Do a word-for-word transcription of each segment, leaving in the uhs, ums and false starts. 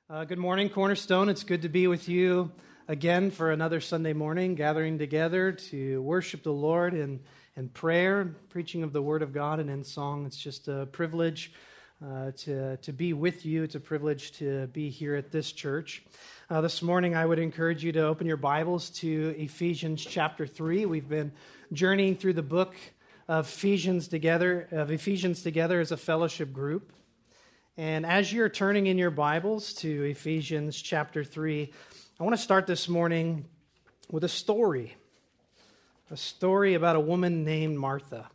Uh, good morning, Cornerstone. It's good to be with you again for another Sunday morning, gathering together to worship the Lord in, in prayer, preaching of the Word of God, and in song. It's just a privilege uh, to, to be with you. It's a privilege to be here at this church. Uh, this morning, I would encourage you to open your Bibles to Ephesians chapter three. We've been journeying through the book of Ephesians together, of Ephesians together as a fellowship group. And as you're turning in your Bibles to Ephesians chapter three, I want to start this morning with a story. A story about a woman named Martha.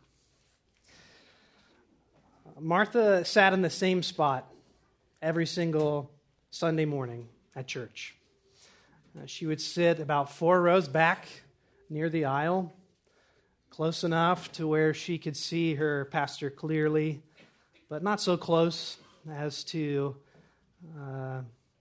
Martha sat in the same spot every single Sunday morning at church. Uh, she would sit about four rows back near the aisle, close enough to where she could see her pastor clearly, but not so close as to uh,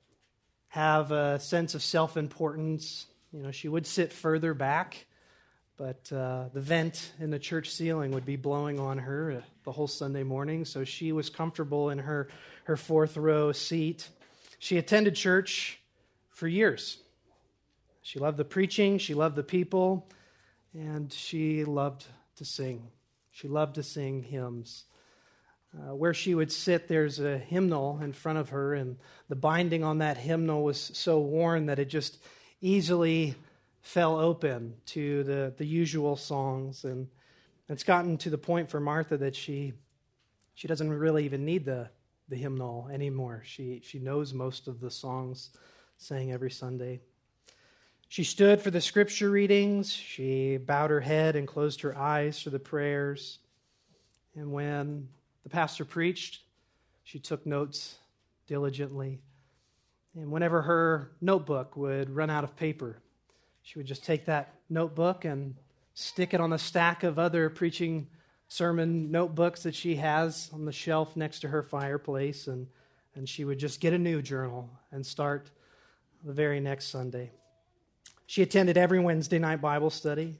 have a sense of self-importance. You know, she would sit further back, but uh, the vent in the church ceiling would be blowing on her the whole Sunday morning, so she was comfortable in her, her fourth row seat. She attended church for years. She loved the preaching, she loved the people, and she loved to sing. She loved to sing hymns. Uh, where she would sit, there's a hymnal in front of her, and the binding on that hymnal was so worn that it just easily fell open to the, the usual songs. And it's gotten to the point for Martha that she she doesn't really even need the, the hymnal anymore. She, she knows most of the songs sang every Sunday. She stood for the scripture readings. She bowed her head and closed her eyes for the prayers. And when the pastor preached, she took notes diligently. And whenever her notebook would run out of paper, she would just take that notebook and stick it on the stack of other preaching sermon notebooks that she has on the shelf next to her fireplace, and, and she would just get a new journal and start the very next Sunday. She attended every Wednesday night Bible study,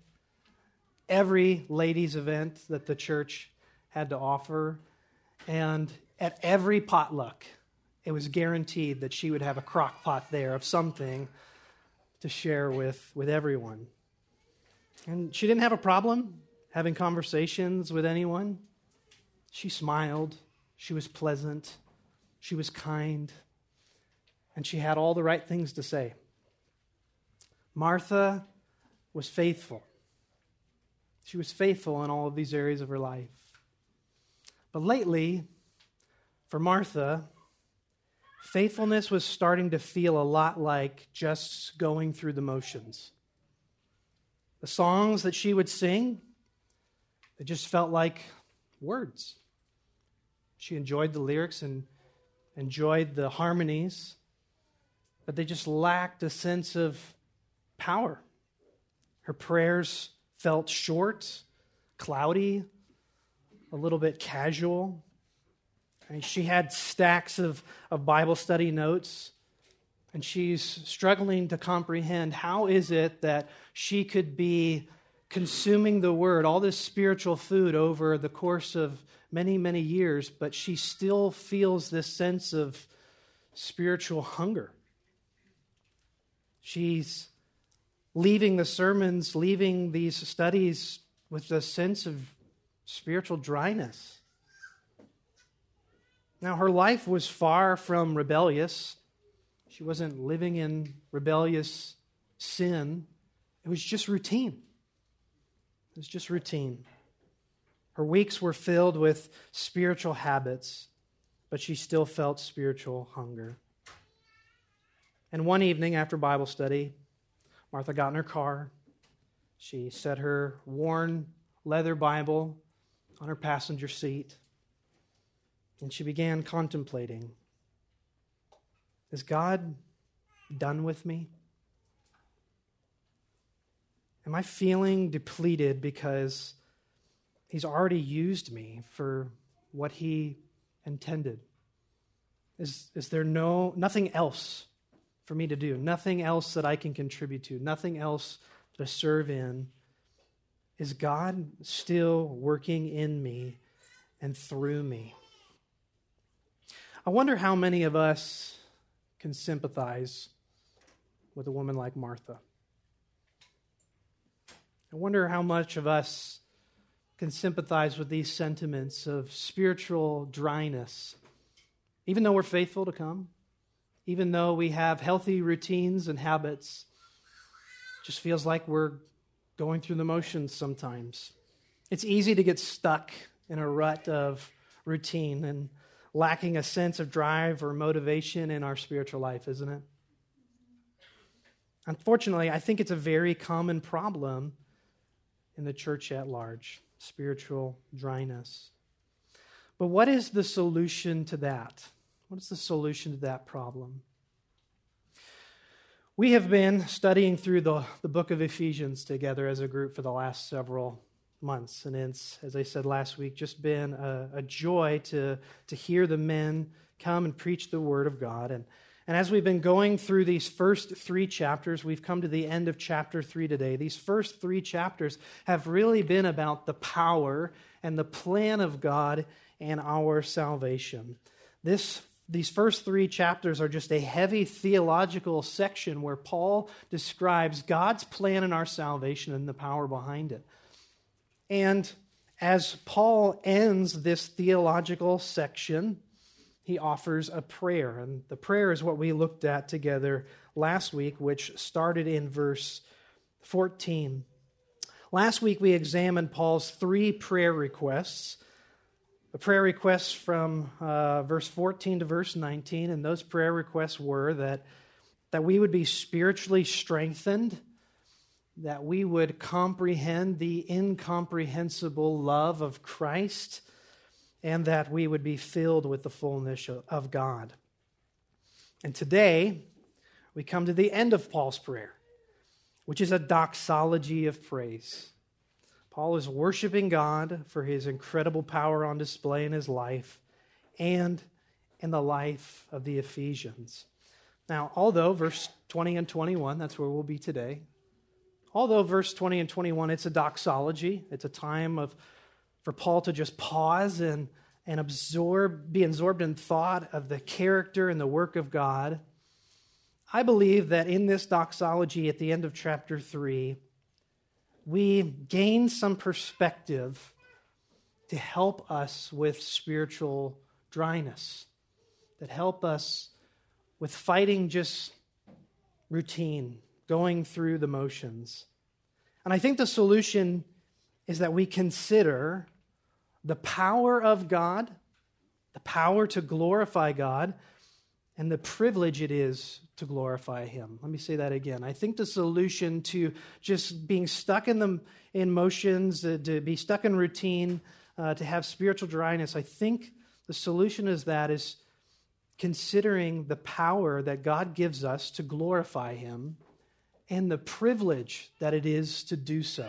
every ladies' event that the church had to offer, and at every potluck, it was guaranteed that she would have a crock pot there of something to share with, with everyone. And she didn't have a problem having conversations with anyone. She smiled, she was pleasant, she was kind, and she had all the right things to say. Martha was faithful. She was faithful in all of these areas of her life. But lately, for Martha, faithfulness was starting to feel a lot like just going through the motions. The songs that she would sing, they just felt like words. She enjoyed the lyrics and enjoyed the harmonies, but they just lacked a sense of power. Her prayers felt short, cloudy, a little bit casual. I mean, she had stacks of, of Bible study notes, and she's struggling to comprehend how is it that she could be consuming the Word, all this spiritual food over the course of many, many years, but she still feels this sense of spiritual hunger. She's leaving the sermons, leaving these studies with a sense of spiritual dryness. Now, her life was far from rebellious. She wasn't living in rebellious sin. It was just routine. It was just routine. Her weeks were filled with spiritual habits, but she still felt spiritual hunger. And one evening after Bible study, Martha got in her car. She set her worn leather Bible on her passenger seat, and she began contemplating, is God done with me? Am I feeling depleted because He's already used me for what He intended? Is, is there no nothing else for me to do? Nothing else that I can contribute to? Nothing else to serve in? Is God still working in me and through me? I wonder how many of us can sympathize with a woman like Martha. I wonder how much of us can sympathize with these sentiments of spiritual dryness, even though we're faithful to come, even though we have healthy routines and habits. It just feels like we're going through the motions sometimes. It's easy to get stuck in a rut of routine and lacking a sense of drive or motivation in our spiritual life, isn't it? Unfortunately, I think it's a very common problem in the church at large, spiritual dryness. But what is the solution to that? What is the solution to that problem? We have been studying through the, the book of Ephesians together as a group for the last several months. And it's, as I said last week, just been a, a joy to, to hear the men come and preach the Word of God. And, and as we've been going through these first three chapters, we've come to the end of chapter three today. These first three chapters have really been about the power and the plan of God and our salvation. This These first three chapters are just a heavy theological section where Paul describes God's plan in our salvation and the power behind it. And as Paul ends this theological section, he offers a prayer. And the prayer is what we looked at together last week, which started in verse fourteen. Last week we examined Paul's three prayer requests. The prayer requests from uh, verse fourteen to verse nineteen, and those prayer requests were that, that we would be spiritually strengthened, that we would comprehend the incomprehensible love of Christ, and that we would be filled with the fullness of God. And today, we come to the end of Paul's prayer, which is a doxology of praise. Paul is worshiping God for his incredible power on display in his life and in the life of the Ephesians. Now, although verse twenty and twenty-one, that's where we'll be today, although verse twenty and twenty-one, it's a doxology, it's a time of for Paul to just pause and, and absorb, be absorbed in thought of the character and the work of God. I believe that in this doxology at the end of chapter three, we gain some perspective to help us with spiritual dryness, that help us with fighting just routine, going through the motions. And I think the solution is that we consider the power of God, the power to glorify God, and the privilege it is to glorify Him. Let me say that again. I think the solution to just being stuck in the in motions, uh, to be stuck in routine, uh, to have spiritual dryness, I think the solution is that is considering the power that God gives us to glorify Him and the privilege that it is to do so.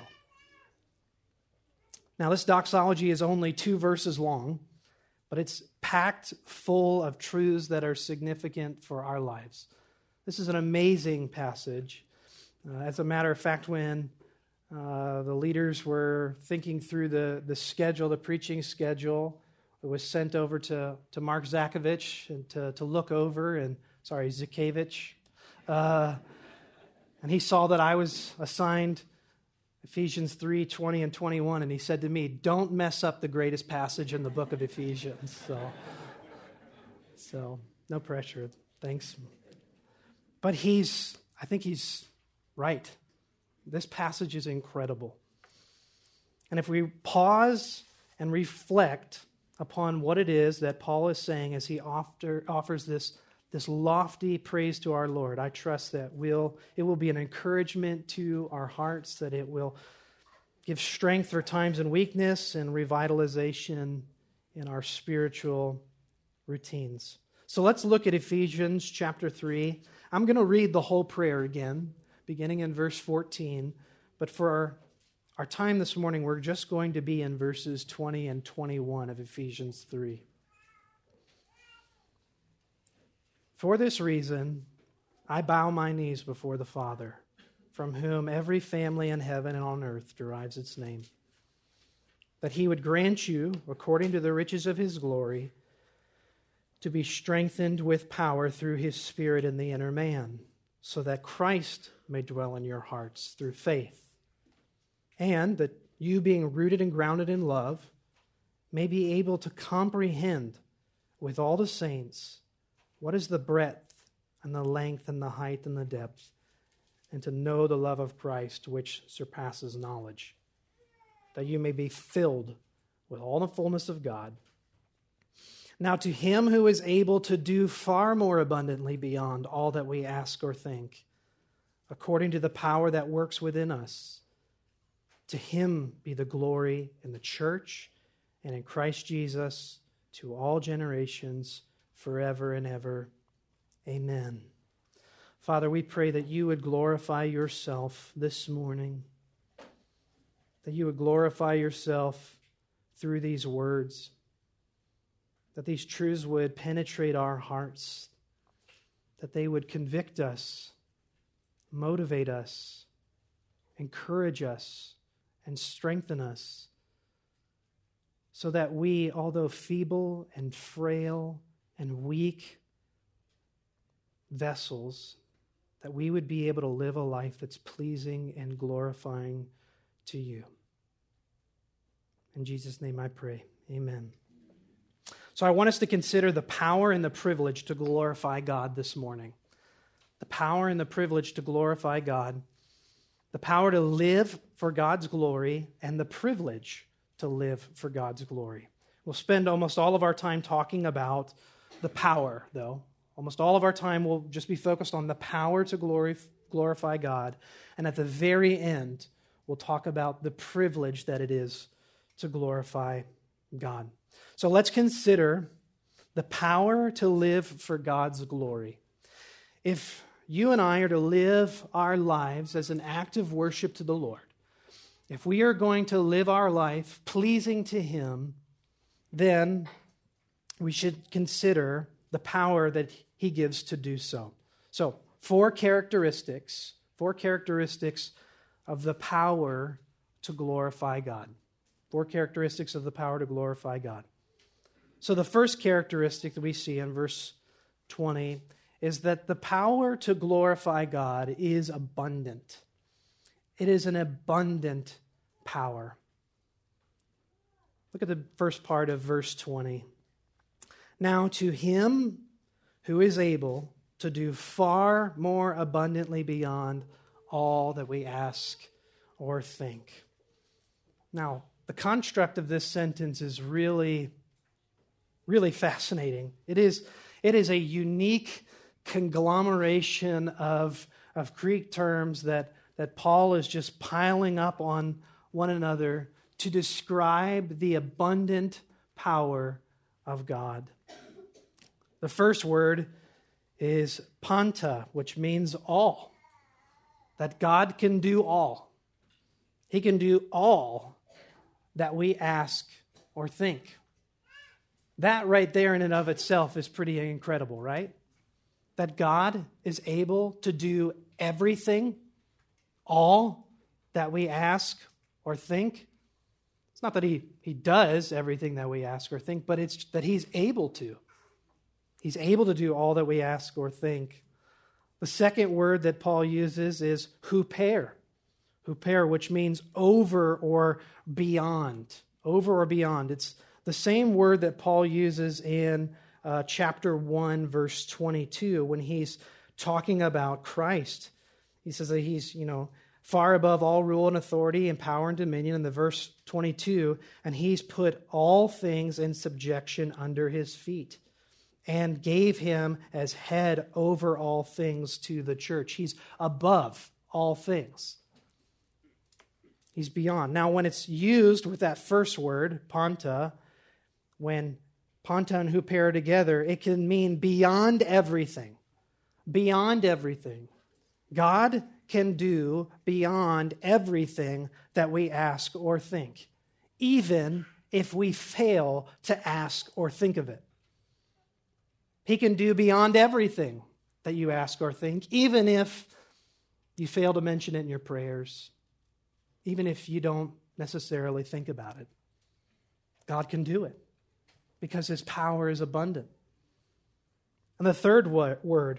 Now, this doxology is only two verses long, but it's packed full of truths that are significant for our lives. This is an amazing passage. Uh, as a matter of fact, when uh, the leaders were thinking through the, the schedule, the preaching schedule, it was sent over to, to Mark Zakovich and to, to look over, and sorry, Zakevich. Uh, and he saw that I was assigned Ephesians three, twenty and twenty-one, and he said to me, don't mess up the greatest passage in the book of Ephesians. So, so no pressure. Thanks. But he's, I think he's right. This passage is incredible. And if we pause and reflect upon what it is that Paul is saying as he offer, offers this, this lofty praise to our Lord, I trust that we'll, it will be an encouragement to our hearts, that it will give strength for times of weakness and revitalization in our spiritual routines. So let's look at Ephesians chapter three. I'm going to read the whole prayer again, beginning in verse fourteen. But for our, our time this morning, we're just going to be in verses twenty and twenty-one of Ephesians three. For this reason, I bow my knees before the Father, from whom every family in heaven and on earth derives its name, that He would grant you, according to the riches of His glory, to be strengthened with power through his Spirit in the inner man, so that Christ may dwell in your hearts through faith, and that you, being rooted and grounded in love, may be able to comprehend with all the saints what is the breadth and the length and the height and the depth, and to know the love of Christ which surpasses knowledge, that you may be filled with all the fullness of God. Now to him who is able to do far more abundantly beyond all that we ask or think, according to the power that works within us, to him be the glory in the church and in Christ Jesus to all generations, forever and ever. Amen. Father, we pray that you would glorify yourself this morning, that you would glorify yourself through these words, that these truths would penetrate our hearts, that they would convict us, motivate us, encourage us, and strengthen us, so that we, although feeble and frail and weak vessels, that we would be able to live a life that's pleasing and glorifying to you. In Jesus' name I pray. Amen. So I want us to consider the power and the privilege to glorify God this morning. The power and the privilege to glorify God. The power to live for God's glory and the privilege to live for God's glory. We'll spend almost all of our time talking about the power, though. Almost all of our time will just be focused on the power to glory, glorify God. And at the very end, we'll talk about the privilege that it is to glorify God. So let's consider the power to live for God's glory. If you and I are to live our lives as an act of worship to the Lord, if we are going to live our life pleasing to Him, then we should consider the power that He gives to do so. So, four characteristics, four characteristics of the power to glorify God. Four characteristics of the power to glorify God. So the first characteristic that we see in verse twenty is that the power to glorify God is abundant. It is an abundant power. Look at the first part of verse twenty. Now to him who is able to do far more abundantly beyond all that we ask or think. Now, the construct of this sentence is really, really fascinating. It is, it is a unique conglomeration of, of Greek terms that, that Paul is just piling up on one another to describe the abundant power of God. The first word is panta, which means all. That God can do all. He can do all that we ask or think. That right there in and of itself is pretty incredible, right? That God is able to do everything, all that we ask or think. It's not that he, he does everything that we ask or think, but it's that He's able to. He's able to do all that we ask or think. The second word that Paul uses is huper. Huper, which means over or beyond. Over or beyond. It's the same word that Paul uses in uh, chapter one, verse twenty-two, when he's talking about Christ. He says that He's, you know, far above all rule and authority and power and dominion in the verse twenty-two, and He's put all things in subjection under His feet and gave Him as head over all things to the church. He's above all things. He's beyond. Now, when it's used with that first word, panta, when panta and huper together, it can mean beyond everything. Beyond everything. God can do beyond everything that we ask or think, even if we fail to ask or think of it. He can do beyond everything that you ask or think, even if you fail to mention it in your prayers, even if you don't necessarily think about it. God can do it because His power is abundant. And the third wo- word,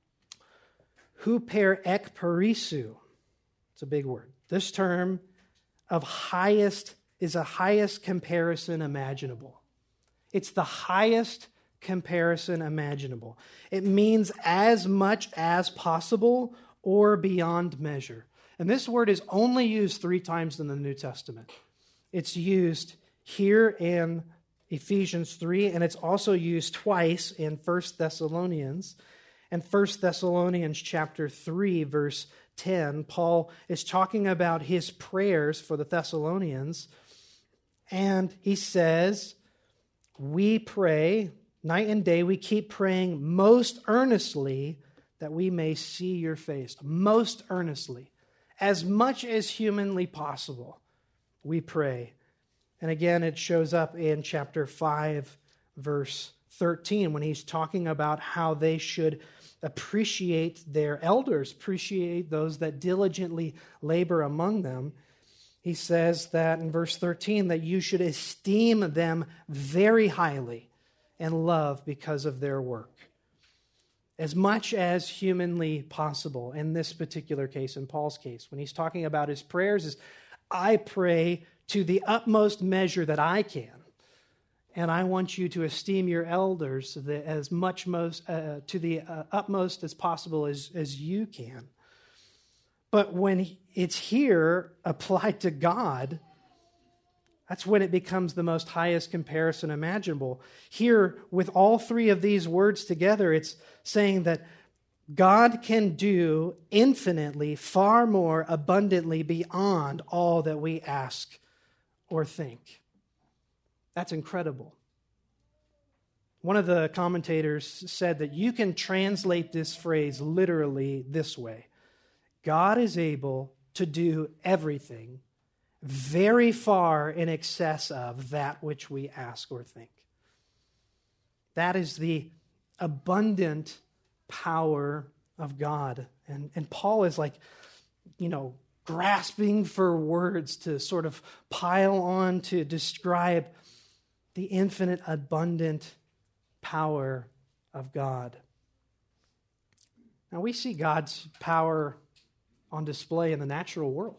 huper ek perisu. It's a big word. This term of highest is a highest comparison imaginable. It's the highest comparison imaginable. It means as much as possible or beyond measure. And this word is only used three times in the New Testament. It's used here in Ephesians three, and it's also used twice in First Thessalonians. And First Thessalonians chapter three, verse ten, Paul is talking about his prayers for the Thessalonians, and he says, we pray, night and day, we keep praying most earnestly that we may see your face. Most earnestly. As much as humanly possible, we pray. And again, it shows up in chapter five, verse thirteen, when he's talking about how they should appreciate their elders, appreciate those that diligently labor among them. He says that in verse thirteen, that you should esteem them very highly and love because of their work. As much as humanly possible in this particular case, in Paul's case, when he's talking about his prayers, is I pray to the utmost measure that I can. And I want you to esteem your elders as much most uh, to the uh, utmost as possible as, as you can. But when it's here applied to God, that's when it becomes the most highest comparison imaginable. Here, with all three of these words together, it's saying that God can do infinitely, far more abundantly beyond all that we ask or think. That's incredible. One of the commentators said that you can translate this phrase literally this way. God is able to do everything very far in excess of that which we ask or think. That is the abundant power of God. And, and Paul is like, you know, grasping for words to sort of pile on to describe the infinite, abundant power of God. Now, we see God's power on display in the natural world.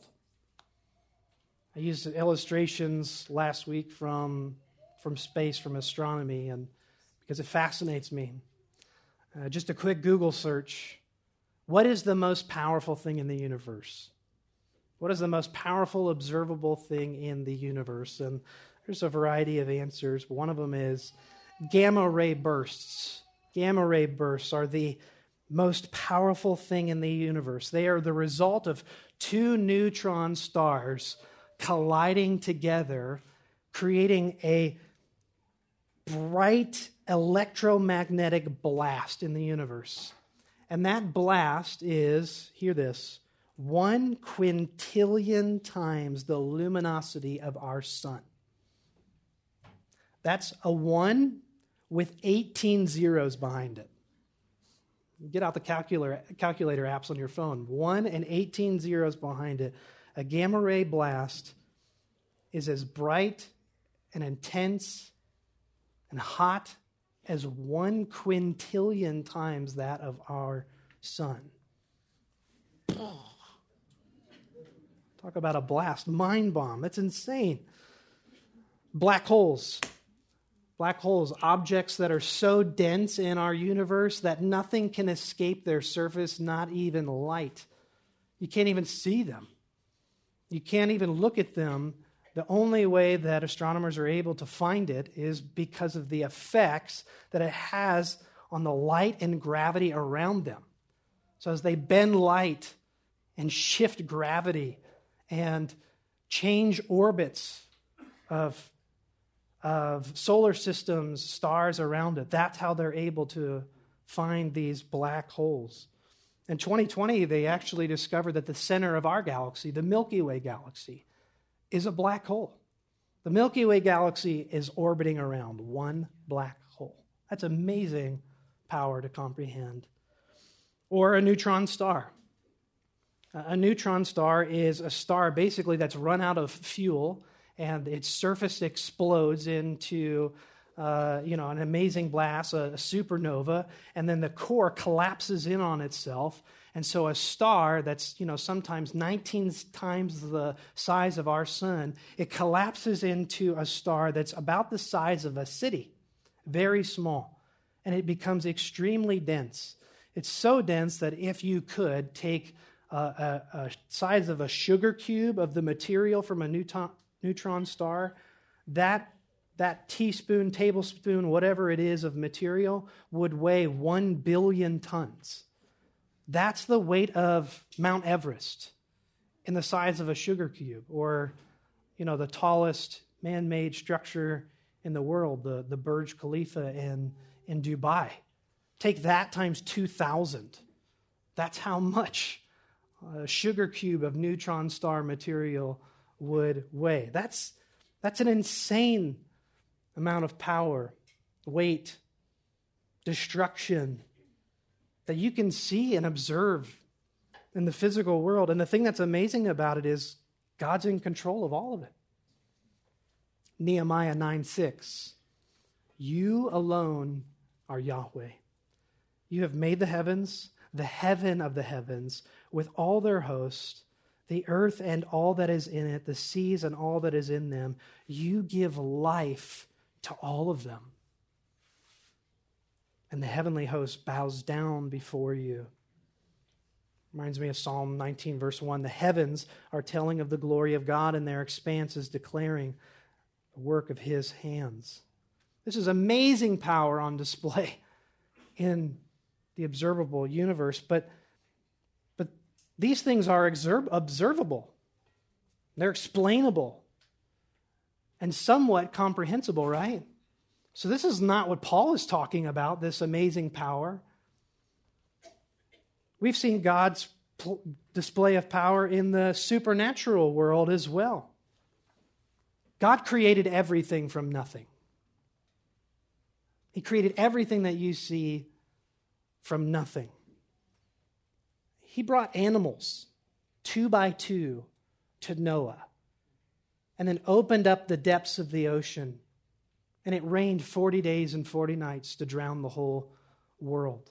I used illustrations last week from, from space, from astronomy, and because it fascinates me. Uh, just a quick Google search. What is the most powerful thing in the universe? What is the most powerful observable thing in the universe? And there's a variety of answers. One of them is gamma ray bursts. Gamma ray bursts are the most powerful thing in the universe. They are the result of two neutron stars colliding together, creating a bright electromagnetic blast in the universe. And that blast is, hear this, one quintillion times the luminosity of our sun. That's a one with eighteen zeros behind it. Get out the calculator, calculator apps on your phone. One and eighteen zeros behind it. A gamma ray blast is as bright and intense and hot as one quintillion times that of our sun. Talk about a blast. Mind bomb. That's insane. Black holes. Black holes, objects that are so dense in our universe that nothing can escape their surface, not even light. You can't even see them. You can't even look at them. The only way that astronomers are able to find it is because of the effects that it has on the light and gravity around them. So as they bend light and shift gravity and change orbits of, of solar systems, stars around it, that's how they're able to find these black holes. In twenty twenty, they actually discovered that the center of our galaxy, the Milky Way galaxy, is a black hole. The Milky Way galaxy is orbiting around one black hole. That's amazing power to comprehend. Or a neutron star. A neutron star is a star basically that's run out of fuel, and its surface explodes into uh, you know, an amazing blast, a, a supernova, and then the core collapses in on itself. And so a star that's, you know, sometimes nineteen times the size of our sun, it collapses into a star that's about the size of a city, very small, and it becomes extremely dense. It's so dense that if you could take a, a, a size of a sugar cube of the material from a neutron, neutron star, that that teaspoon, tablespoon, whatever it is of material would weigh one billion tons. That's the weight of Mount Everest in the size of a sugar cube, or, you know, the tallest man-made structure in the world, the, the Burj Khalifa in, in Dubai. Take that times two thousand. That's how much a sugar cube of neutron star material would weigh. That's, that's an insane amount of power, weight, destruction that you can see and observe in the physical world. And the thing that's amazing about it is God's in control of all of it. Nehemiah nine six, you alone are Yahweh. You have made the heavens, the heaven of the heavens, with all their host, the earth and all that is in it, the seas and all that is in them. You give life to all of them. And the heavenly host bows down before you. Reminds me of Psalm nineteen, verse one. The heavens are telling of the glory of God, and their expanse is declaring the work of his hands. This is amazing power on display in the observable universe, but, but these things are observ- observable. They're explainable and somewhat comprehensible, right? So this is not what Paul is talking about, this amazing power. We've seen God's pl- display of power in the supernatural world as well. God created everything from nothing. He created everything that you see from nothing. He brought animals, two by two, to Noah, and then opened up the depths of the ocean. And it rained forty days and forty nights to drown the whole world.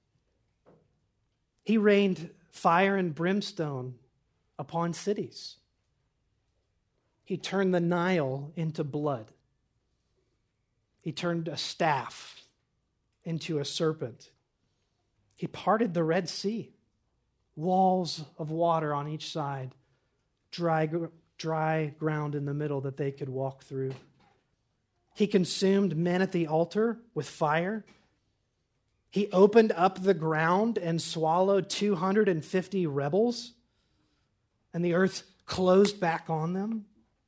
He rained fire and brimstone upon cities. He turned the Nile into blood. He turned a staff into a serpent. He parted the Red Sea, walls of water on each side, dry, dry ground in the middle that they could walk through. He consumed men at the altar with fire. He opened up the ground and swallowed two hundred fifty rebels, and the earth closed back on them.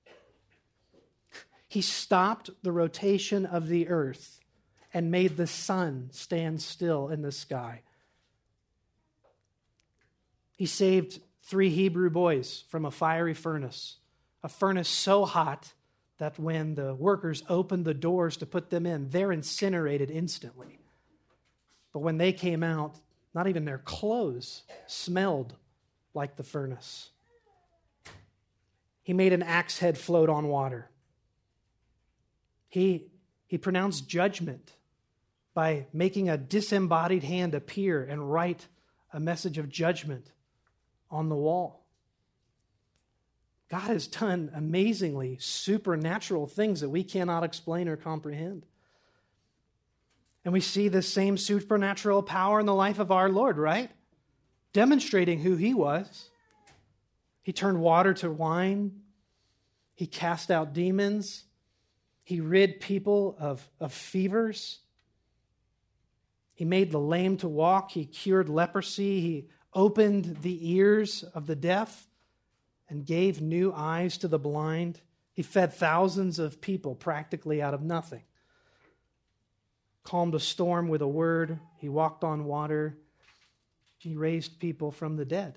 He stopped the rotation of the earth and made the sun stand still in the sky. He saved three Hebrew boys from a fiery furnace, a furnace so hot that when the workers opened the doors to put them in, they're incinerated instantly. But when they came out, not even their clothes smelled like the furnace. He made an axe head float on water. He, he pronounced judgment by making a disembodied hand appear and write a message of judgment on the wall. God has done amazingly supernatural things that we cannot explain or comprehend. And we see the same supernatural power in the life of our Lord, right? Demonstrating who he was. He turned water to wine. He cast out demons. He rid people of, of fevers. He made the lame to walk. He cured leprosy. He opened the ears of the deaf and gave new eyes to the blind. He fed thousands of people practically out of nothing. Calmed a storm with a word. He walked on water. He raised people from the dead.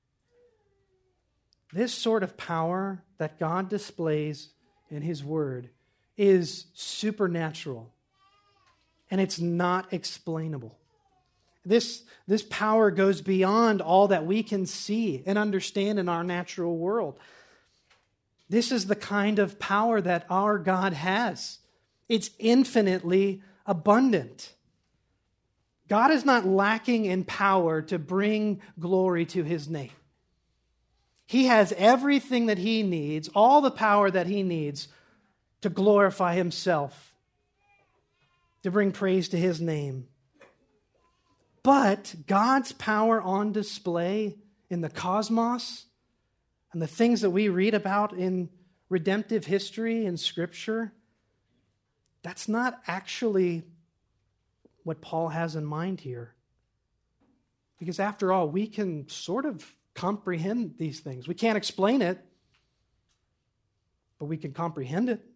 This sort of power that God displays in his word is supernatural, and it's not explainable. This, this power goes beyond all that we can see and understand in our natural world. This is the kind of power that our God has. It's infinitely abundant. God is not lacking in power to bring glory to his name. He has everything that he needs, all the power that he needs to glorify himself, to bring praise to his name. But God's power on display in the cosmos and the things that we read about in redemptive history and Scripture, that's not actually what Paul has in mind here. Because after all, we can sort of comprehend these things. We can't explain it, but we can comprehend it.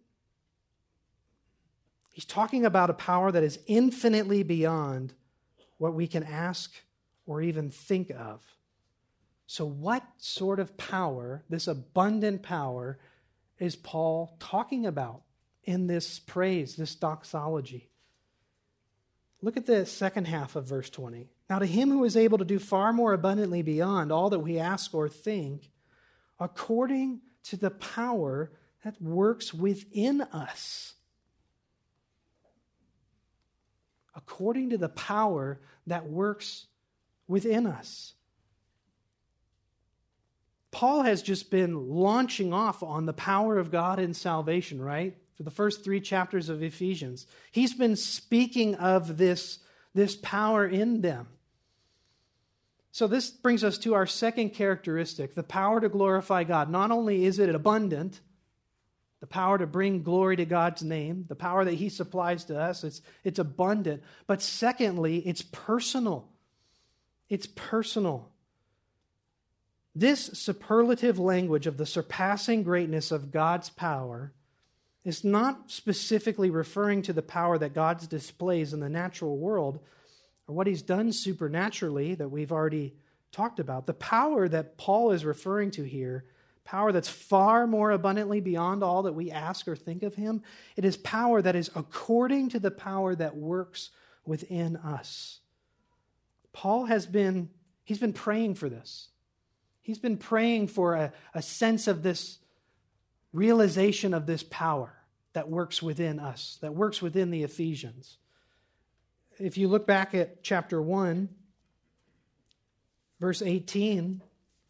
He's talking about a power that is infinitely beyond what we can ask or even think of. So what sort of power, this abundant power, is Paul talking about in this praise, this doxology? Look at the second half of verse twenty. Now to him who is able to do far more abundantly beyond all that we ask or think, according to the power that works within us. According to the power that works within us. Paul has just been launching off on the power of God in salvation, right? For the first three chapters of Ephesians. He's been speaking of this, this power in them. So this brings us to our second characteristic, the power to glorify God. Not only is it abundant, the power to bring glory to God's name, the power that he supplies to us, it's, it's abundant. But secondly, it's personal. It's personal. This superlative language of the surpassing greatness of God's power is not specifically referring to the power that God displays in the natural world or what he's done supernaturally that we've already talked about. The power that Paul is referring to here, power that's far more abundantly beyond all that we ask or think of him, it is power that is according to the power that works within us. Paul has been, he's been praying for this. He's been praying for a, a sense of this realization of this power that works within us, that works within the Ephesians. If you look back at chapter one, verse eighteen,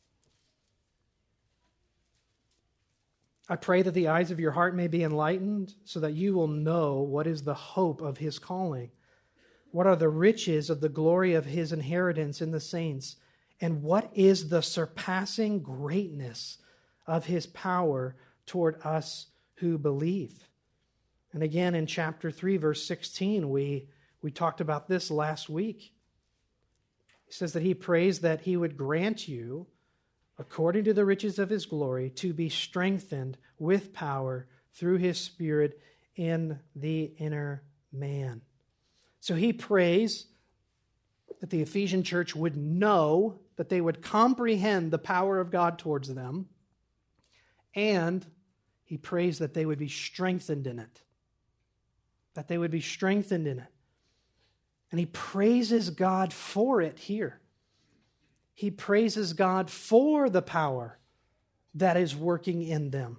I pray that the eyes of your heart may be enlightened so that you will know what is the hope of his calling, what are the riches of the glory of his inheritance in the saints, and what is the surpassing greatness of his power toward us who believe. And again in chapter three, verse sixteen, we, we talked about this last week. He says that he prays that he would grant you, according to the riches of his glory, to be strengthened with power through his Spirit in the inner man. So he prays that the Ephesian church would know, that they would comprehend the power of God towards them, and he prays that they would be strengthened in it. That they would be strengthened in it. And he praises God for it here. He praises God for the power that is working in them.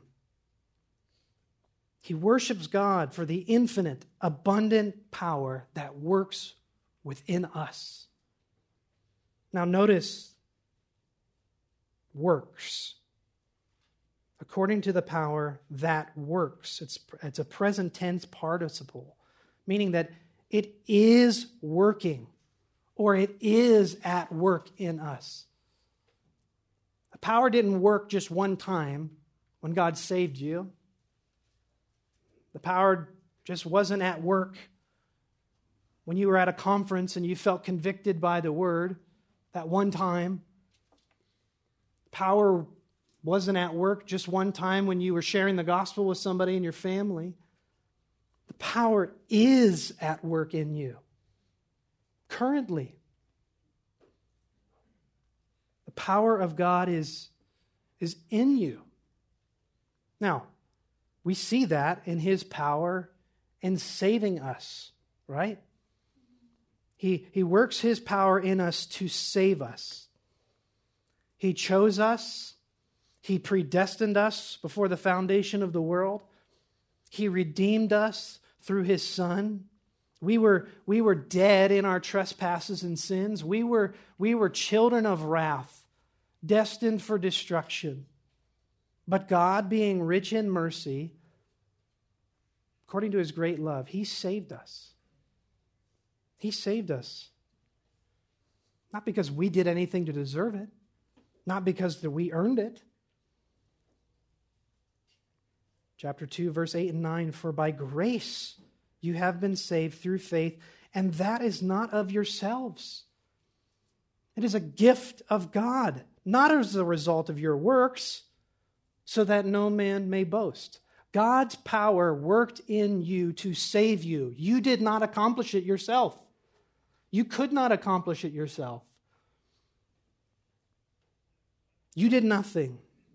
He worships God for the infinite, abundant power that works within us. Now notice, works. According to the power that works. It's, it's a present tense participle, meaning that it is working, or it is at work in us. The power didn't work just one time when God saved you. The power just wasn't at work when you were at a conference and you felt convicted by the word that one time. Power wasn't at work just one time when you were sharing the gospel with somebody in your family. The power is at work in you currently. The power of God is, is in you. Now, we see that in his power in saving us, right? He, he works his power in us to save us. He chose us. He predestined us before the foundation of the world. He redeemed us through his Son. We were, we were dead in our trespasses and sins. We were, we were children of wrath, destined for destruction. But God, being rich in mercy, according to his great love, he saved us. He saved us. Not because we did anything to deserve it. Not because that we earned it. Chapter two, verse eight and nine, for by grace you have been saved through faith, and that is not of yourselves. It is a gift of God, not as a result of your works, so that no man may boast. God's power worked in you to save you. You did not accomplish it yourself. You could not accomplish it yourself. You did nothing.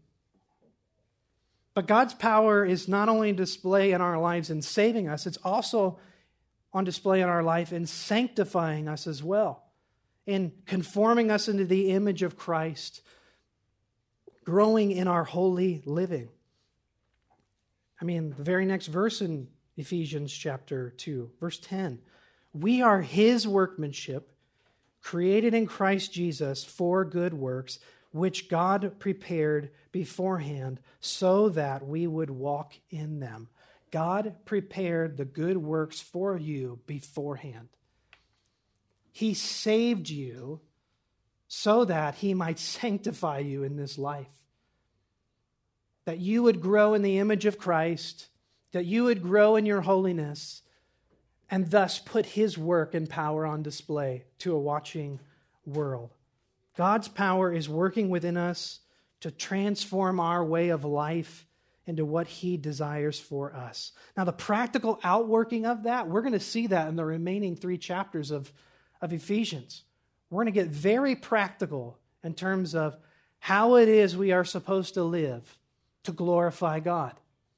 But God's power is not only on display in our lives in saving us, it's also on display in our life in sanctifying us as well, in conforming us into the image of Christ, growing in our holy living. I mean, the very next verse in Ephesians chapter two, verse ten, we are his workmanship, created in Christ Jesus for good works, which God prepared beforehand so that we would walk in them. God prepared the good works for you beforehand. He saved you so that he might sanctify you in this life. That you would grow in the image of Christ, that you would grow in your holiness, and thus put his work and power on display to a watching world. God's power is working within us to transform our way of life into what he desires for us. Now, the practical outworking of that, we're going to see that in the remaining three chapters of, of Ephesians. We're going to get very practical in terms of how it is we are supposed to live to glorify God.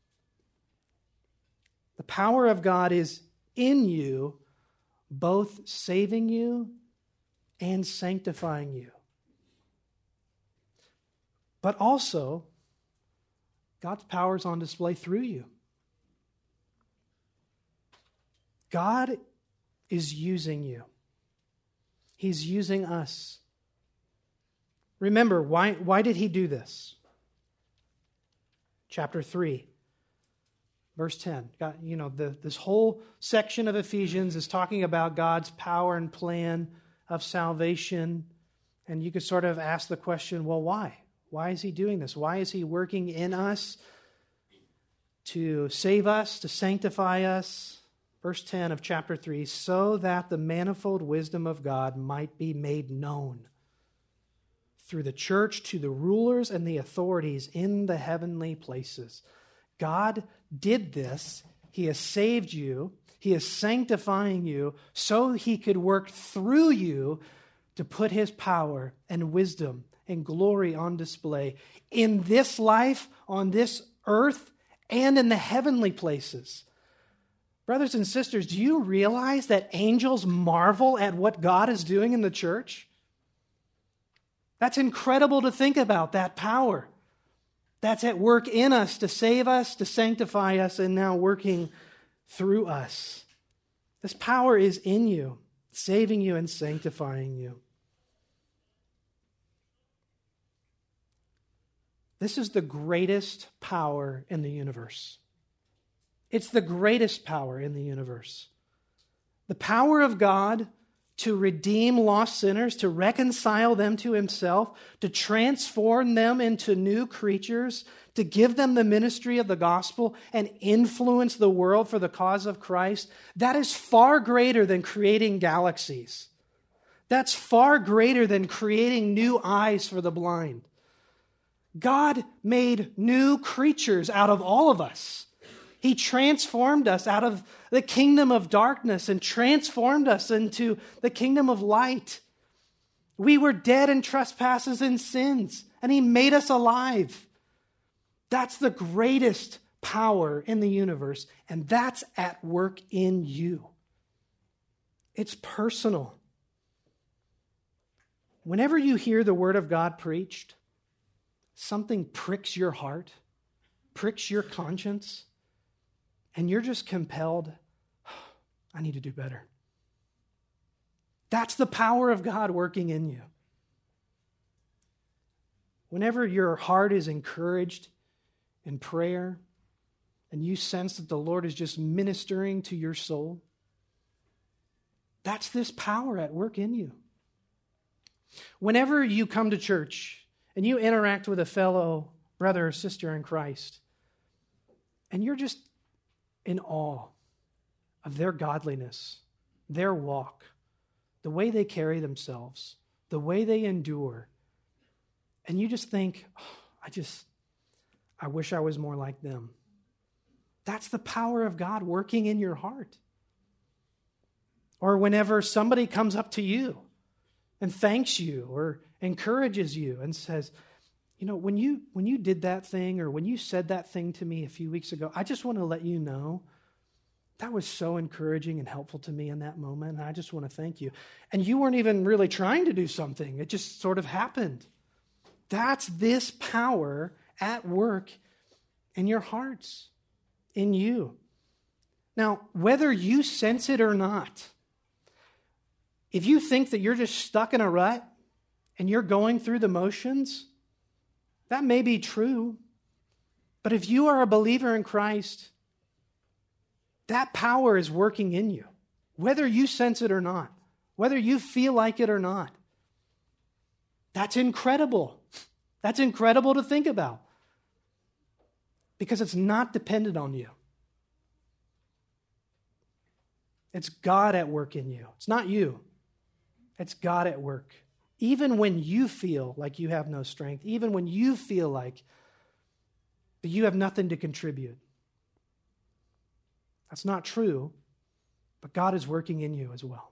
The power of God is in you, both saving you and sanctifying you. But also, God's power is on display through you. God is using you. He's using us. Remember, why, why did he do this? Chapter three, verse ten. God, you know, the, this whole section of Ephesians is talking about God's power and plan of salvation. And you could sort of ask the question, well, why? Why is he doing this? Why is he working in us to save us, to sanctify us? Verse ten of chapter three, so that the manifold wisdom of God might be made known through the church to the rulers and the authorities in the heavenly places. God did this. He has saved you. He is sanctifying you so he could work through you to put his power and wisdom and glory on display in this life, on this earth, and in the heavenly places. Brothers and sisters, do you realize that angels marvel at what God is doing in the church? That's incredible to think about, that power. That's at work in us to save us, to sanctify us, and now working through us. This power is in you, saving you and sanctifying you. This is the greatest power in the universe. It's the greatest power in the universe. The power of God to redeem lost sinners, to reconcile them to himself, to transform them into new creatures, to give them the ministry of the gospel and influence the world for the cause of Christ. That is far greater than creating galaxies. That's far greater than creating new eyes for the blind. God made new creatures out of all of us. He transformed us out of the kingdom of darkness and transformed us into the kingdom of light. We were dead in trespasses and sins, and he made us alive. That's the greatest power in the universe, and that's at work in you. It's personal. Whenever you hear the word of God preached, something pricks your heart, pricks your conscience, and you're just compelled I need to do better. That's the power of God working in you. Whenever your heart is encouraged in prayer and you sense that the Lord is just ministering to your soul, that's this power at work in you. Whenever you come to church and you interact with a fellow brother or sister in Christ, and you're just in awe of their godliness, their walk, the way they carry themselves, the way they endure, and you just think, oh, I just, I wish I was more like them. That's the power of God working in your heart. Or whenever somebody comes up to you and thanks you or encourages you and says, you know, when you when you did that thing or when you said that thing to me a few weeks ago, I just want to let you know that was so encouraging and helpful to me in that moment, and I just want to thank you. And you weren't even really trying to do something. It just sort of happened. That's this power at work in your hearts, in you. Now, whether you sense it or not, if you think that you're just stuck in a rut and you're going through the motions, that may be true. But if you are a believer in Christ, that power is working in you, whether you sense it or not, whether you feel like it or not. That's incredible. That's incredible to think about because it's not dependent on you. It's God at work in you. It's not you. It's God at work. Even when you feel like you have no strength, even when you feel like that you have nothing to contribute. That's not true, but God is working in you as well.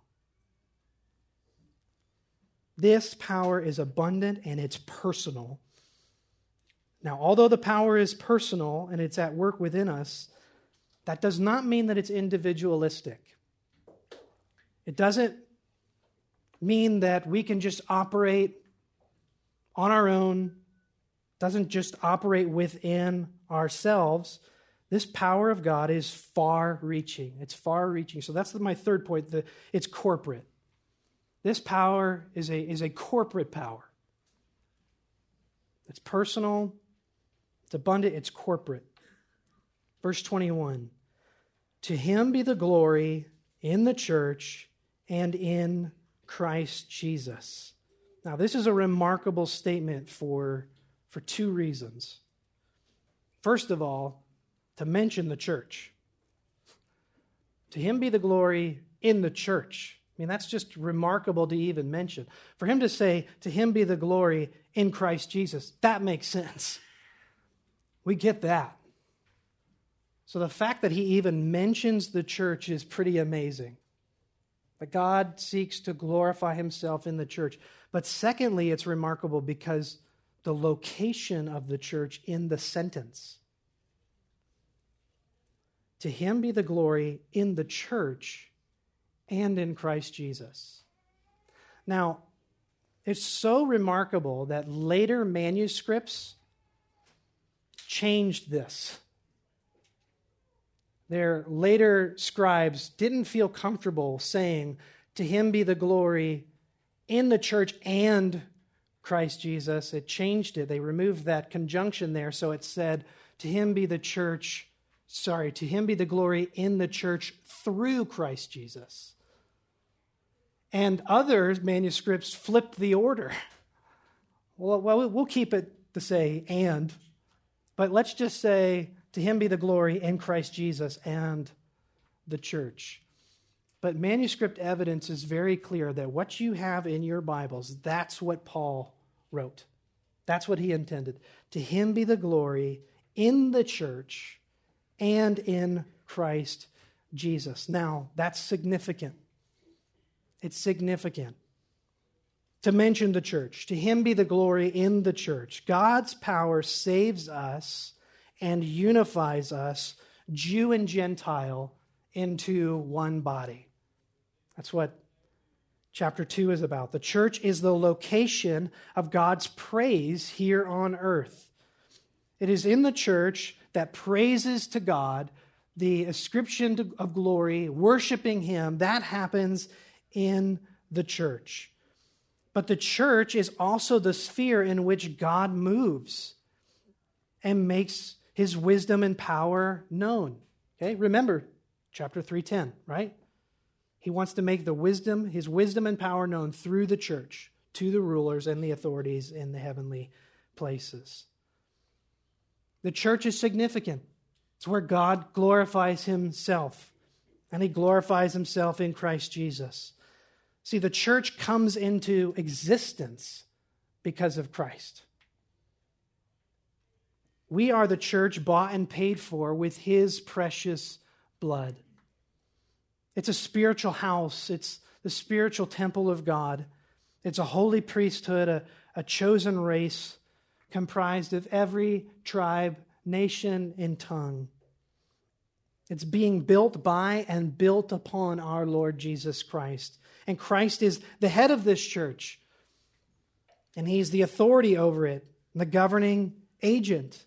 This power is abundant and it's personal. Now, although the power is personal and it's at work within us, that does not mean that it's individualistic. It doesn't mean that we can just operate on our own, doesn't just operate within ourselves. This power of God is far-reaching. It's far-reaching. So that's my third point. The, it's corporate. This power is a, is a corporate power. It's personal, it's abundant, it's corporate. Verse twenty-one, to him be the glory in the church and in Christ Jesus. Now, this is a remarkable statement for, for two reasons. First of all, to mention the church. To him be the glory in the church. I mean, that's just remarkable to even mention. For him to say, to him be the glory in Christ Jesus, that makes sense. We get that. So the fact that he even mentions the church is pretty amazing. That God seeks to glorify himself in the church. But secondly, it's remarkable because the location of the church in the sentence. To him be the glory in the church and in Christ Jesus. Now, it's so remarkable that later manuscripts changed this. Their later scribes didn't feel comfortable saying, to him be the glory in the church and Christ Jesus. It changed it. They removed that conjunction there, so it said, to him be the church, sorry, to him be the glory in the church through Christ Jesus. And other manuscripts flipped the order. Well, well, we'll keep it to say and, but let's just say, to him be the glory in Christ Jesus and the church. But manuscript evidence is very clear that what you have in your Bibles, that's what Paul wrote. That's what he intended. To him be the glory in the church and in Christ Jesus. Now, that's significant. It's significant to mention the church. To him be the glory in the church. God's power saves us and unifies us, Jew and Gentile, into one body. That's what chapter two is about. The church is the location of God's praise here on earth. It is in the church that praises to God the ascription of glory, worshiping him, that happens in the church. But the church is also the sphere in which God moves and makes his wisdom and power known. Okay, remember chapter three ten, right? He wants to make the wisdom, his wisdom and power known through the church to the rulers and the authorities in the heavenly places. The church is significant. It's where God glorifies himself, and he glorifies himself in Christ Jesus. See, the church comes into existence because of Christ. We are the church bought and paid for with his precious blood. It's a spiritual house. It's the spiritual temple of God. It's a holy priesthood, a, a chosen race comprised of every tribe, nation, and tongue. It's being built by and built upon our Lord Jesus Christ. And Christ is the head of this church. And he's the authority over it, the governing agent.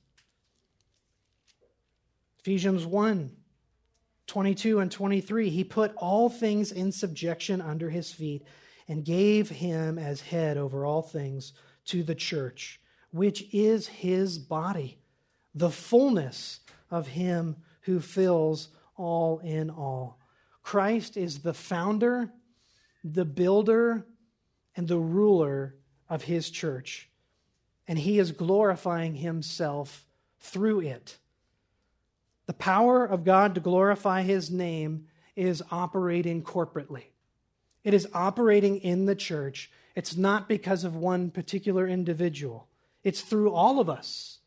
Ephesians one, twenty-two and twenty-three, he put all things in subjection under his feet and gave him as head over all things to the church, which is his body, the fullness of him who fills all in all. Christ is the founder, the builder, and the ruler of his church, and he is glorifying himself through it. The power of God to glorify his name is operating corporately. It is operating in the church. It's not because of one particular individual. It's through all of us.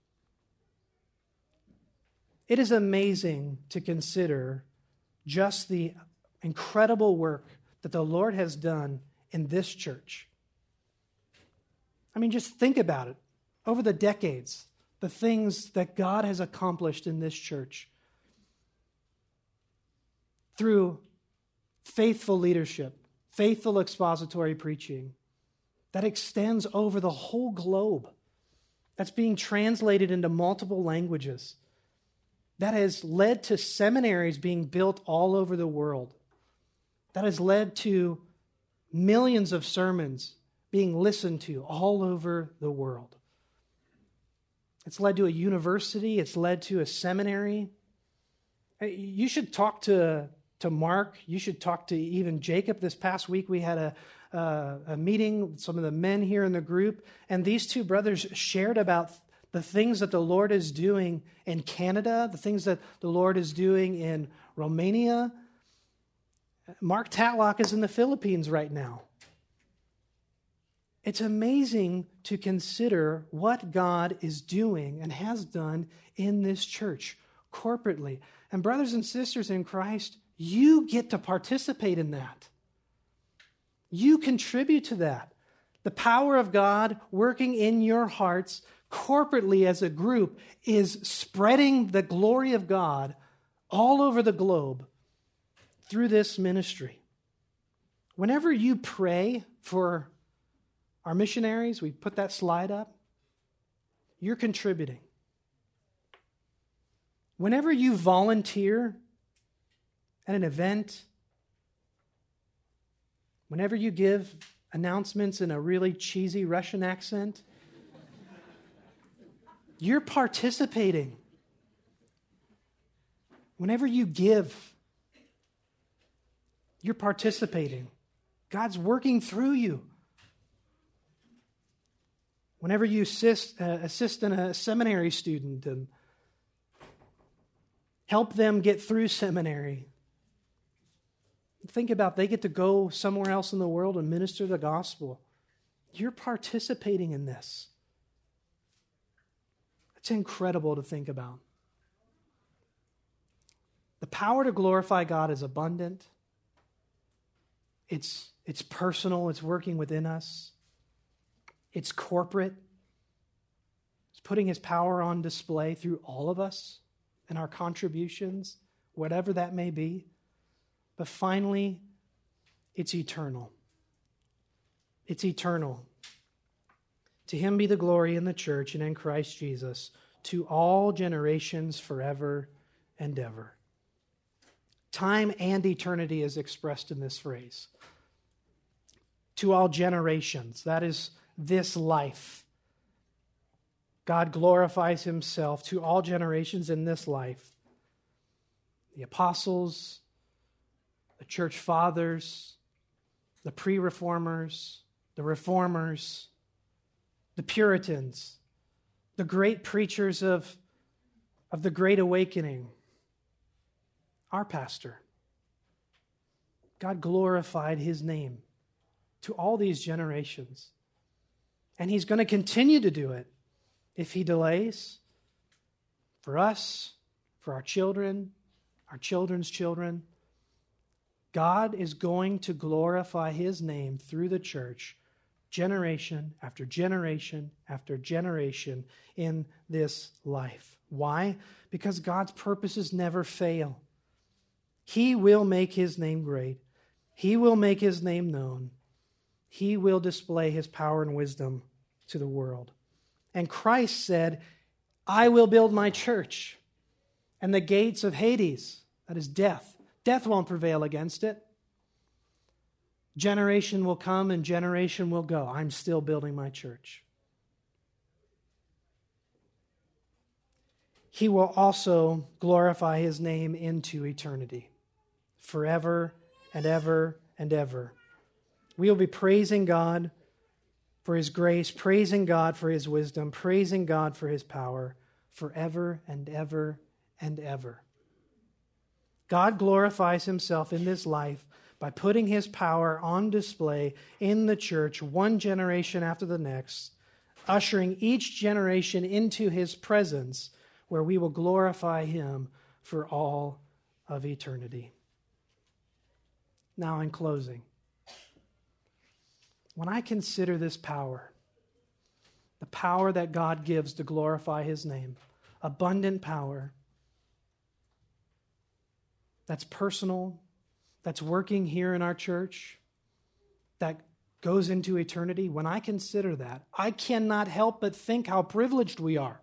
It is amazing to consider just the incredible work that the Lord has done in this church. I mean, just think about it. Over the decades, the things that God has accomplished in this church through faithful leadership, faithful expository preaching that extends over the whole globe, that's being translated into multiple languages, that has led to seminaries being built all over the world, that has led to millions of sermons being listened to all over the world. It's led to a university. It's led to a seminary. You should talk to, to Mark. You should talk to even Jacob. This past week we had a, uh, a meeting with some of the men here in the group, and these two brothers shared about the things that the Lord is doing in Canada, the things that the Lord is doing in Romania. Mark Tatlock is in the Philippines right now. It's amazing to consider what God is doing and has done in this church corporately. And brothers and sisters in Christ, you get to participate in that. You contribute to that. The power of God working in your hearts corporately as a group is spreading the glory of God all over the globe through this ministry. Whenever you pray for our missionaries, we put that slide up, you're contributing. Whenever you volunteer at an event, whenever you give announcements in a really cheesy Russian accent, you're participating. Whenever you give, you're participating. God's working through you. Whenever you assist, uh, assist in a seminary student and help them get through seminary, think about they get to go somewhere else in the world and minister the gospel. You're participating in this. It's incredible to think about. The power to glorify God is abundant. It's, it's personal. It's working within us. It's corporate. It's putting his power on display through all of us and our contributions, whatever that may be. But finally, it's eternal. It's eternal. To him be the glory in the church and in Christ Jesus to all generations forever and ever. Time and eternity is expressed in this phrase. To all generations, that is this life. God glorifies himself to all generations in this life. The apostles, the church fathers, the pre-reformers, the reformers, the Puritans, the great preachers of, of the Great Awakening, our pastor. God glorified his name to all these generations. And he's going to continue to do it if he delays for us, for our children, our children's children. God is going to glorify his name through the church generation after generation after generation in this life. Why? Because God's purposes never fail. He will make his name great. He will make his name known. He will display his power and wisdom to the world. And Christ said, I will build my church, and the gates of Hades, that is death, death won't prevail against it. Generation will come and generation will go. I'm still building my church. He will also glorify his name into eternity, forever and ever and ever. We will be praising God for his grace, praising God for his wisdom, praising God for his power, forever and ever and ever. God glorifies himself in this life by putting his power on display in the church one generation after the next, ushering each generation into his presence where we will glorify him for all of eternity. Now, in closing, when I consider this power, the power that God gives to glorify his name, abundant power that's personal, that's working here in our church, that goes into eternity, when I consider that, I cannot help but think how privileged we are.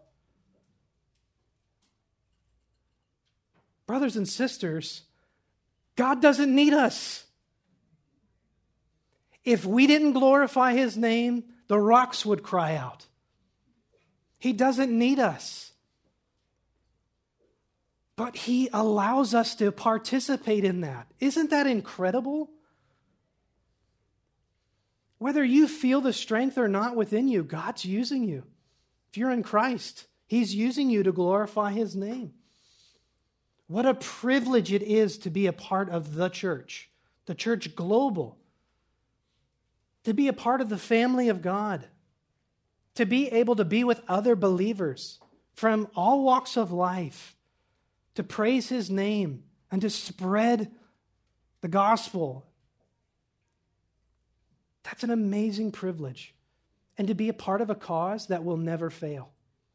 Brothers and sisters, God doesn't need us. If we didn't glorify his name, the rocks would cry out. He doesn't need us. But he allows us to participate in that. Isn't that incredible? Whether you feel the strength or not within you, God's using you. If you're in Christ, he's using you to glorify his name. What a privilege it is to be a part of the church, the church global, to be a part of the family of God, to be able to be with other believers from all walks of life, to praise his name and to spread the gospel. That's an amazing privilege. And to be a part of a cause that will never fail.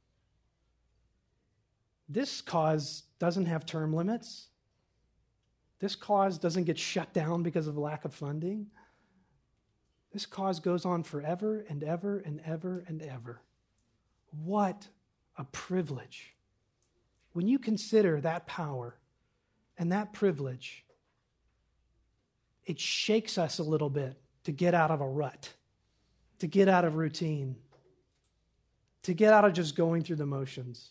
This cause doesn't have term limits. This cause doesn't get shut down because of lack of funding. This cause goes on forever and ever and ever and ever. What a privilege. When you consider that power and that privilege, it shakes us a little bit to get out of a rut, to get out of routine, to get out of just going through the motions.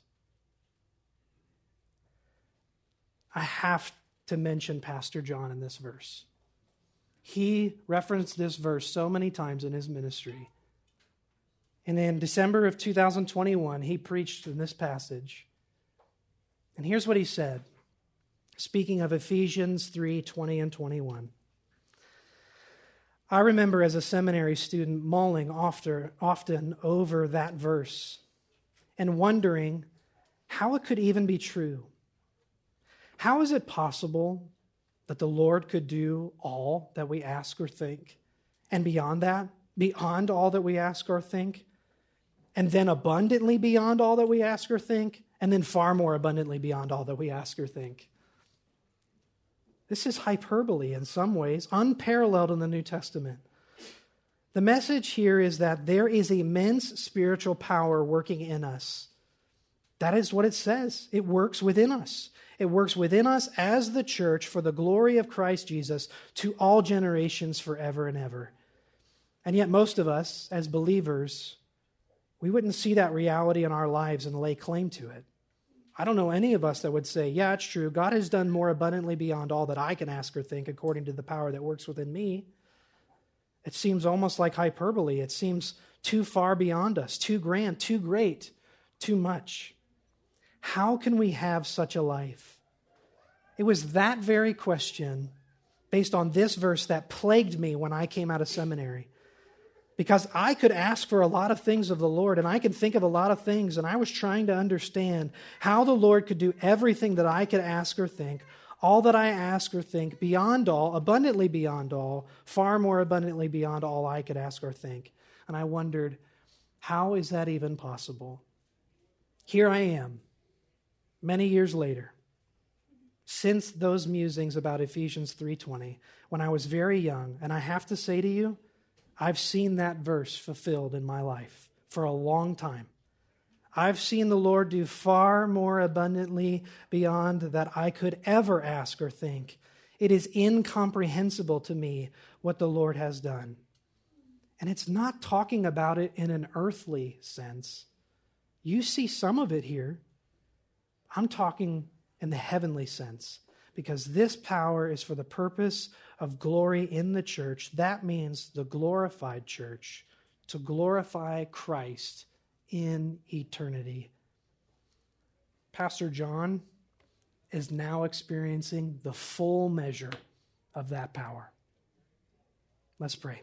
I have to mention Pastor John in this verse. He referenced this verse so many times in his ministry. And in December of two thousand twenty-one, he preached in this passage. And here's what he said, speaking of Ephesians three, twenty and twenty-one. I remember as a seminary student mulling often, often over that verse and wondering how it could even be true. How is it possible that the Lord could do all that we ask or think, and beyond that, beyond all that we ask or think, and then abundantly beyond all that we ask or think, and then far more abundantly beyond all that we ask or think? This is hyperbole in some ways, unparalleled in the New Testament. The message here is that there is immense spiritual power working in us. That is what it says. It works within us. It works within us as the church for the glory of Christ Jesus to all generations forever and ever. And yet most of us, as believers, we wouldn't see that reality in our lives and lay claim to it. I don't know any of us that would say, yeah, it's true. God has done more abundantly beyond all that I can ask or think according to the power that works within me. It seems almost like hyperbole. It seems too far beyond us, too grand, too great, too much. How can we have such a life? It was that very question, based on this verse, that plagued me when I came out of seminary. Because I could ask for a lot of things of the Lord, and I could think of a lot of things, and I was trying to understand how the Lord could do everything that I could ask or think, all that I ask or think, beyond all, abundantly beyond all, far more abundantly beyond all I could ask or think. And I wondered, how is that even possible? Here I am, many years later, since those musings about Ephesians three twenty, when I was very young, and I have to say to you, I've seen that verse fulfilled in my life for a long time. I've seen the Lord do far more abundantly beyond that I could ever ask or think. It is incomprehensible to me what the Lord has done. And it's not talking about it in an earthly sense. You see some of it here. I'm talking in the heavenly sense, because this power is for the purpose of glory in the church. That means the glorified church, to glorify Christ in eternity. Pastor John is now experiencing the full measure of that power. Let's pray.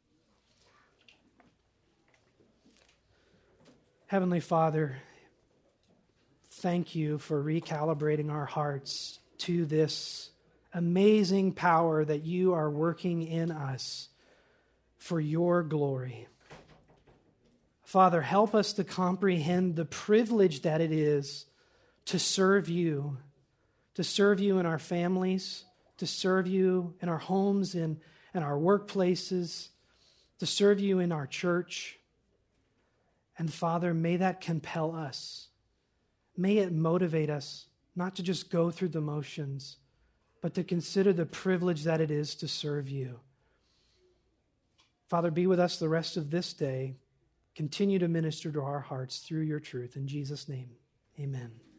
Heavenly Father, thank you for recalibrating our hearts to this amazing power that you are working in us for your glory. Father, help us to comprehend the privilege that it is to serve you, to serve you in our families, to serve you in our homes, in, in our workplaces, to serve you in our church. And Father, may that compel us. May it motivate us not to just go through the motions, but to consider the privilege that it is to serve you. Father, be with us the rest of this day. Continue to minister to our hearts through your truth. In Jesus' name, amen.